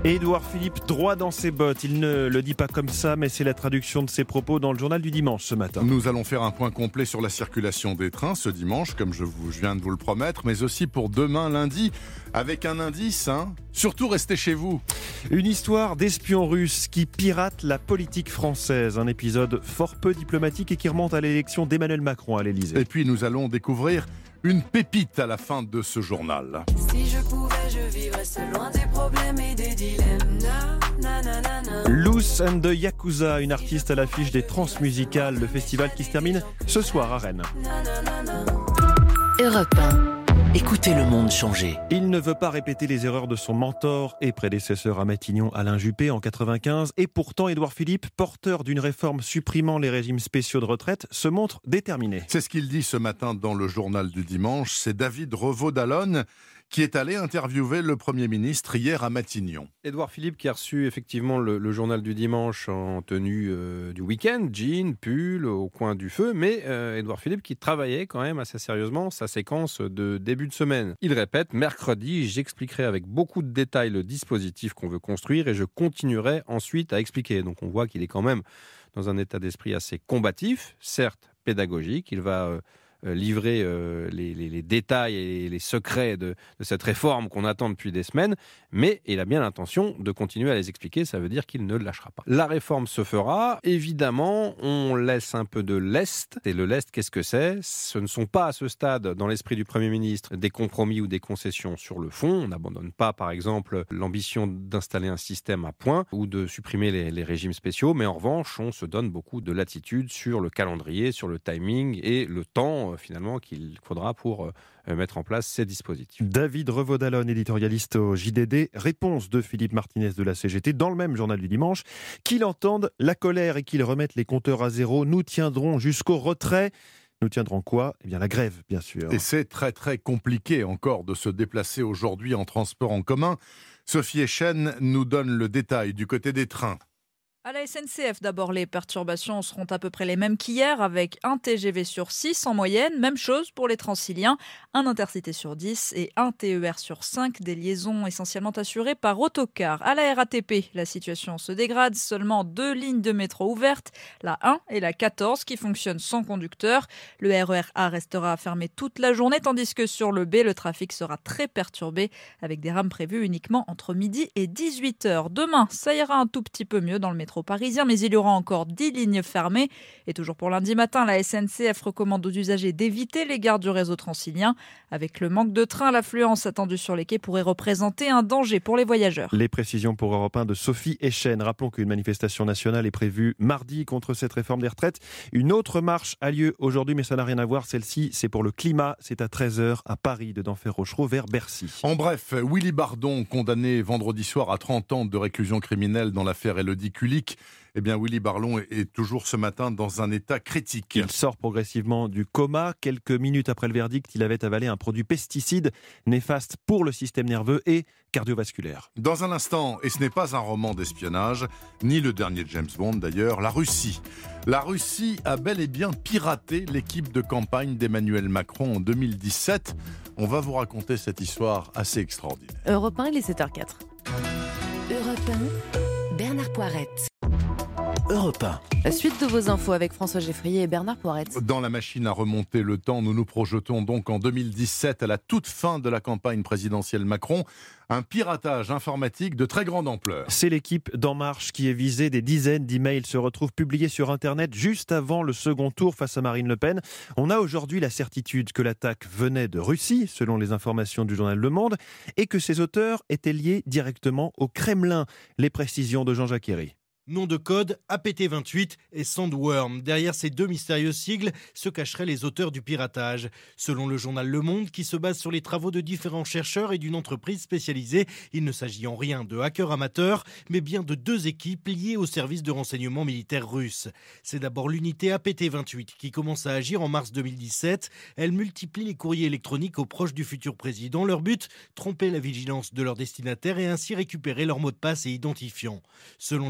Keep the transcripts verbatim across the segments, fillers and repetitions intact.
Édouard Philippe, droit dans ses bottes. Il ne le dit pas comme ça, mais c'est la traduction de ses propos dans le journal du dimanche ce matin. Nous allons faire un point complet sur la circulation des trains ce dimanche, comme je, vous, je viens de vous le promettre, mais aussi pour demain lundi, avec un indice, hein, surtout restez chez vous. Une histoire d'espions russes qui piratent la politique française. Un épisode fort peu diplomatique et qui remonte à l'élection d'Emmanuel Macron à l'Élysée. Et puis nous allons découvrir une pépite à la fin de ce journal. Si je pouvais, je vivrais seul loin des problèmes et des dilemmes. Na, na, na, na, na. Loose and the Yakuza, une artiste à l'affiche des Transmusicales, le festival qui se termine ce soir à Rennes. Na, na, na, na. Europe un. Écoutez le monde changer. Il ne veut pas répéter les erreurs de son mentor et prédécesseur à Matignon, Alain Juppé, en quatre-vingt-quinze. Et pourtant, Édouard Philippe, porteur d'une réforme supprimant les régimes spéciaux de retraite, se montre déterminé. C'est ce qu'il dit ce matin dans le journal du dimanche. C'est David Revaud-Dallon qui est allé interviewer le Premier ministre hier à Matignon. Édouard Philippe qui a reçu effectivement le, le journal du dimanche en tenue euh, du week-end, jean, pull, au coin du feu, mais euh, Édouard Philippe qui travaillait quand même assez sérieusement sa séquence de début de semaine. Il répète, mercredi, j'expliquerai avec beaucoup de détails le dispositif qu'on veut construire et je continuerai ensuite à expliquer. Donc on voit qu'il est quand même dans un état d'esprit assez combatif, certes pédagogique, il va... Euh, livrer euh, les, les, les détails et les secrets de, de cette réforme qu'on attend depuis des semaines, mais il a bien l'intention de continuer à les expliquer, ça veut dire qu'il ne lâchera pas. La réforme se fera, évidemment, on laisse un peu de lest, et le lest, qu'est-ce que c'est ? Ce ne sont pas à ce stade, dans l'esprit du Premier ministre, des compromis ou des concessions sur le fond, on n'abandonne pas, par exemple, l'ambition d'installer un système à points ou de supprimer les, les régimes spéciaux, mais en revanche, on se donne beaucoup de latitude sur le calendrier, sur le timing et le temps finalement qu'il faudra pour euh, mettre en place ces dispositifs. David Revaud-Dallon, éditorialiste au J D D. Réponse de Philippe Martinez de la C G T dans le même journal du dimanche. Qu'il entende la colère et qu'il remette les compteurs à zéro. Nous tiendrons jusqu'au retrait. Nous tiendrons quoi ? Eh bien la grève, bien sûr. Et c'est très très compliqué encore de se déplacer aujourd'hui en transport en commun. Sophie Echen nous donne le détail du côté des trains. À la S N C F, d'abord, les perturbations seront à peu près les mêmes qu'hier, avec un T G V sur six en moyenne. Même chose pour les Transiliens, un Intercité sur dix et un T E R sur cinq, des liaisons essentiellement assurées par autocar. À la R A T P, la situation se dégrade, seulement deux lignes de métro ouvertes, la un et la quatorze, qui fonctionnent sans conducteur. Le R E R A restera fermé toute la journée, tandis que sur le B, le trafic sera très perturbé, avec des rames prévues uniquement entre midi et dix-huit heures. Demain, ça ira un tout petit peu mieux dans le métro parisien, mais il y aura encore dix lignes fermées. Et toujours pour lundi matin, la S N C F recommande aux usagers d'éviter les gares du réseau transilien. Avec le manque de trains, l'affluence attendue sur les quais pourrait représenter un danger pour les voyageurs. Les précisions pour Europe un de Sophie Echen. Rappelons qu'une manifestation nationale est prévue mardi contre cette réforme des retraites. Une autre marche a lieu aujourd'hui, mais ça n'a rien à voir. Celle-ci, c'est pour le climat. C'est à treize heures à Paris, de Denfert-Rochereau vers Bercy. En bref, Willy Bardon, condamné vendredi soir à trente ans de réclusion criminelle dans l'affaire Élodie Kulik. Eh bien, Willy Bardon est toujours ce matin dans un état critique. Il sort progressivement du coma. Quelques minutes après le verdict, il avait avalé un produit pesticide néfaste pour le système nerveux et cardiovasculaire. Dans un instant, et ce n'est pas un roman d'espionnage, ni le dernier James Bond d'ailleurs, la Russie. La Russie a bel et bien piraté l'équipe de campagne d'Emmanuel Macron en deux mille dix-sept. On va vous raconter cette histoire assez extraordinaire. Europe un, il est sept heures zéro quatre. Europe un, Bernard Poirette. Europe un. La suite de vos infos avec François Geffrier et Bernard Poirette. Dans la machine à remonter le temps, nous nous projetons donc en deux mille dix-sept, à la toute fin de la campagne présidentielle Macron, un piratage informatique de très grande ampleur. C'est l'équipe d'En Marche qui est visée. Des dizaines d'emails se retrouvent publiés sur Internet juste avant le second tour face à Marine Le Pen. On a aujourd'hui la certitude que l'attaque venait de Russie, selon les informations du journal Le Monde, et que ses auteurs étaient liés directement au Kremlin. Les précisions de Jean-Jacques Herry. Nom de code A P T vingt-huit et Sandworm. Derrière ces deux mystérieuses sigles se cacheraient les auteurs du piratage. Selon le journal Le Monde, qui se base sur les travaux de différents chercheurs et d'une entreprise spécialisée, il ne s'agit en rien de hackers amateurs, mais bien de deux équipes liées au service de renseignement militaire russe. C'est d'abord l'unité A P T vingt-huit qui commence à agir en mars deux mille dix-sept. Elle multiplie les courriers électroniques aux proches du futur président. Leur but, tromper la vigilance de leurs destinataires et ainsi récupérer leurs mots de passe et identifiants. Selon les informations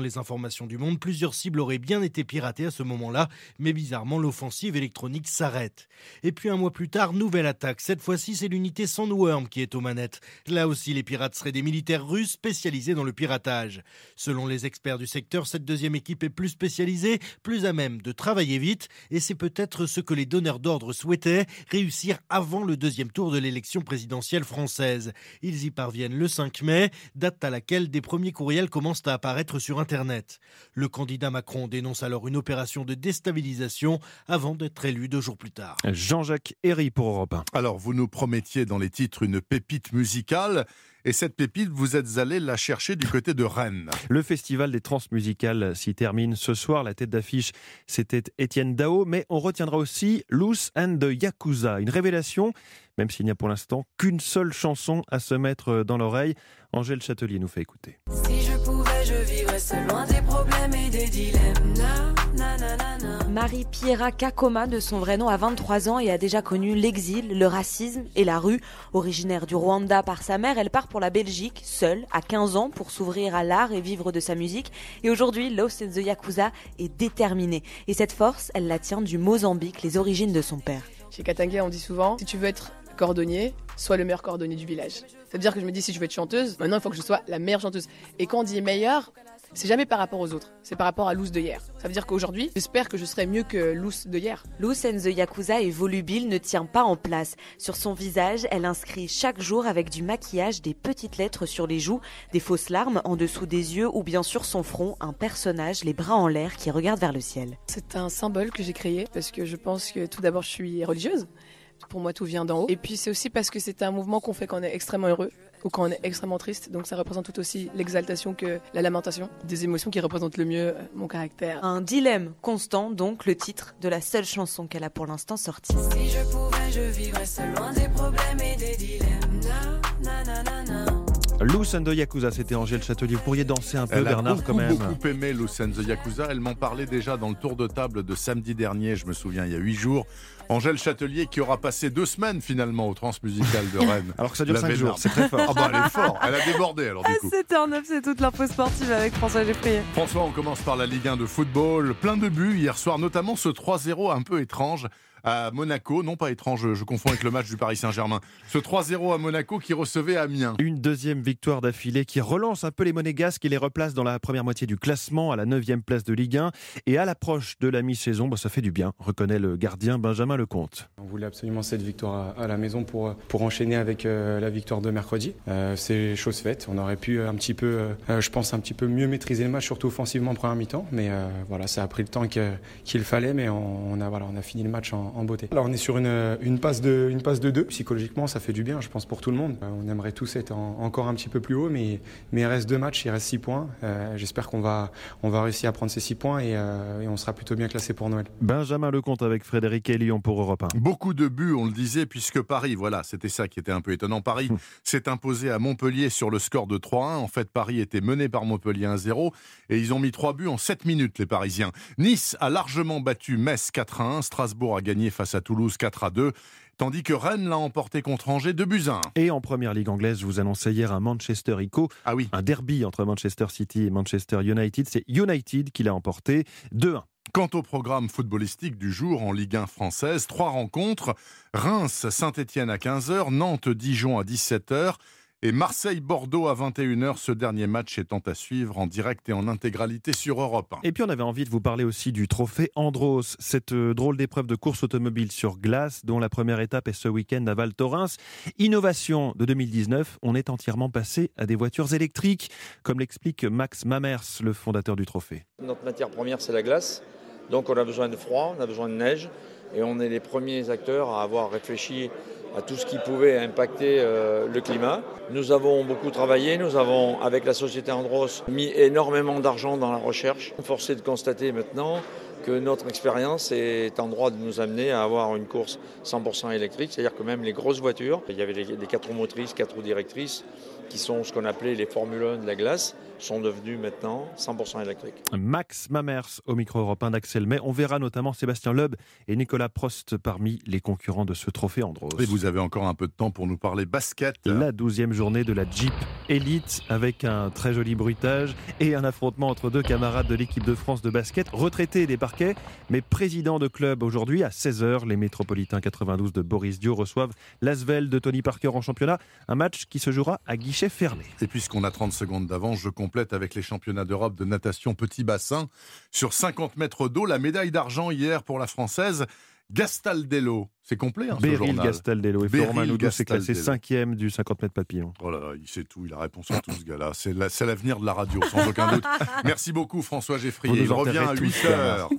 information du Monde, plusieurs cibles auraient bien été piratées à ce moment-là, mais bizarrement, l'offensive électronique s'arrête. Et puis un mois plus tard, nouvelle attaque. Cette fois-ci, c'est l'unité Sandworm qui est aux manettes. Là aussi, les pirates seraient des militaires russes spécialisés dans le piratage. Selon les experts du secteur, cette deuxième équipe est plus spécialisée, plus à même de travailler vite, et c'est peut-être ce que les donneurs d'ordre souhaitaient, réussir avant le deuxième tour de l'élection présidentielle française. Ils y parviennent le cinq mai, date à laquelle des premiers courriels commencent à apparaître sur Internet. Le candidat Macron dénonce alors une opération de déstabilisation avant d'être élu deux jours plus tard. Jean-Jacques Herry pour Europe un. Alors, vous nous promettiez dans les titres une pépite musicale. Et cette pépite, vous êtes allé la chercher du côté de Rennes. Le festival des transmusicales s'y termine ce soir. La tête d'affiche, c'était Étienne Dao. Mais on retiendra aussi Loose and the Yakuza. Une révélation, même s'il n'y a pour l'instant qu'une seule chanson à se mettre dans l'oreille. Angèle Châtelier nous fait écouter. Si je pouvais, je vivrais seul loin des problèmes et des dilemmes. Na, na, na, na, na. Marie-Pierra Kakoma, de son vrai nom, a vingt-trois ans et a déjà connu l'exil, le racisme et la rue. Originaire du Rwanda par sa mère, elle part pour la Belgique, seule, à quinze ans, pour s'ouvrir à l'art et vivre de sa musique. Et aujourd'hui, Lost in the Yakuza est déterminée. Et cette force, elle la tient du Mozambique, les origines de son père. Chez Katanga, on dit souvent, si tu veux être cordonnier, sois le meilleur cordonnier du village. C'est-à-dire que je me dis, si je veux être chanteuse, maintenant il faut que je sois la meilleure chanteuse. Et quand on dit meilleure, c'est jamais par rapport aux autres, c'est par rapport à Loose de hier. Ça veut dire qu'aujourd'hui, j'espère que je serai mieux que Loose de hier. Loose and the Yakuza est volubile, ne tient pas en place. Sur son visage, elle inscrit chaque jour avec du maquillage des petites lettres sur les joues, des fausses larmes en dessous des yeux ou bien sur son front, un personnage, les bras en l'air, qui regarde vers le ciel. C'est un symbole que j'ai créé parce que je pense que tout d'abord je suis religieuse. Pour moi, tout vient d'en haut. Et puis, c'est aussi parce que c'est un mouvement qu'on fait quand on est extrêmement heureux ou quand on est extrêmement triste. Donc, ça représente tout aussi l'exaltation que la lamentation. Des émotions qui représentent le mieux mon caractère. Un dilemme constant, donc, le titre de la seule chanson qu'elle a pour l'instant sortie. Si je pouvais, je vivrais seul loin des problèmes et des dilemmes. Na, na, na, na, na. Loose and the Yakuza, c'était Angèle Châtelier. Vous pourriez danser un peu, Elle Bernard, a beaucoup, quand même. beaucoup aimé Loose and the Yakuza. Elle m'en parlait déjà dans le tour de table de samedi dernier, je me souviens, il y a huit jours. Angèle Châtelier qui aura passé deux semaines finalement au Transmusical de Rennes. Alors que ça dure La cinq Bénarde. jours, c'est très fort. Ah bah elle est forte, elle a débordé alors du coup. sept heures neuf, c'est toute l'info sportive avec François Geffrier. François, on commence par la Ligue un de football. Plein de buts hier soir, notamment ce trois zéro un peu étrange à Monaco. Non pas étrange, je confonds avec le match du Paris Saint-Germain. Ce trois zéro à Monaco qui recevait Amiens. Une deuxième victoire d'affilée qui relance un peu les Monégasques et les replace dans la première moitié du classement à la neuvième place de Ligue un. Et à l'approche de la mi-saison, bah, ça fait du bien, reconnaît le gardien Benjamin Lecomte. On voulait absolument cette victoire à, à la maison pour, pour enchaîner avec euh, la victoire de mercredi. Euh, c'est chose faite. On aurait pu un petit peu, euh, je pense, un petit peu mieux maîtriser le match, surtout offensivement en première mi-temps. Mais euh, voilà, ça a pris le temps que, qu'il fallait, mais on, on, a, voilà, on a fini le match en, en beauté. Alors on est sur une, une passe de une passe de deux. Psychologiquement, ça fait du bien, je pense, pour tout le monde. Euh, on aimerait tous être en, encore un petit peu plus haut, mais, mais il reste deux matchs, il reste six points. Euh, j'espère qu'on va, on va réussir à prendre ces six points et, euh, et on sera plutôt bien classé pour Noël. Benjamin Lecomte avec Frédéric et Lyon pour Europe un. Beaucoup de buts, on le disait, puisque Paris, voilà, c'était ça qui était un peu étonnant. Paris mmh. s'est imposé à Montpellier sur le score de trois un. En fait, Paris était mené par Montpellier un zéro et ils ont mis trois buts en sept minutes, les Parisiens. Nice a largement battu Metz quatre à un. Strasbourg a gagné face à Toulouse quatre à deux. Tandis que Rennes l'a emporté contre Angers deux buts à un. Et en première ligue anglaise, je vous annonçais hier un Manchester-Ico, ah oui. un derby entre Manchester City et Manchester United. C'est United qui l'a emporté deux à un. Quant au programme footballistique du jour en Ligue un française, trois rencontres. Reims-Saint-Etienne à quinze heures, Nantes-Dijon à dix-sept heures et Marseille-Bordeaux à vingt et une heures. Ce dernier match étant à suivre en direct et en intégralité sur Europe un. Et puis on avait envie de vous parler aussi du trophée Andros, cette drôle d'épreuve de course automobile sur glace dont la première étape est ce week-end à Val Thorens. Innovation de deux mille dix-neuf, on est entièrement passé à des voitures électriques, comme l'explique Max Mamers, le fondateur du trophée. Notre matière première, c'est la glace. Donc on a besoin de froid, on a besoin de neige et on est les premiers acteurs à avoir réfléchi à tout ce qui pouvait impacter euh, le climat. Nous avons beaucoup travaillé, nous avons, avec la société Andros, mis énormément d'argent dans la recherche. Force est de constater maintenant que notre expérience est en droit de nous amener à avoir une course cent pour cent électrique, c'est-à-dire que même les grosses voitures, il y avait les, les quatre roues motrices, quatre roues directrices, qui sont ce qu'on appelait les Formule un de la glace, sont devenus maintenant cent pour cent électriques. Max Mamers au micro européen d'Axel May. On verra notamment Sébastien Loeb et Nicolas Prost parmi les concurrents de ce trophée Andros. Et vous avez encore un peu de temps pour nous parler basket. La douzième journée de la Jeep Elite avec un très joli bruitage et un affrontement entre deux camarades de l'équipe de France de basket, retraités des parquets, mais président de club aujourd'hui à seize heures. Les Métropolitains quatre-vingt-douze de Boris Dio reçoivent l'Asvel de Tony Parker en championnat. Un match qui se jouera à guichet fermé. Et puisqu'on a trente secondes d'avance, je complète avec les championnats d'Europe de natation petit bassin. Sur cinquante mètres d'eau, la médaille d'argent hier pour la Française Gastaldello. C'est complet, hein, ce Beryl journal. Gastaldello. Et Florent Manodou s'est classé cinquième du cinquante mètres papillon. Oh là là, il sait tout, il a réponse à tout ce gars-là. C'est, la, c'est l'avenir de la radio, sans aucun doute. Merci beaucoup François Geffrier. Il revient à huit heures.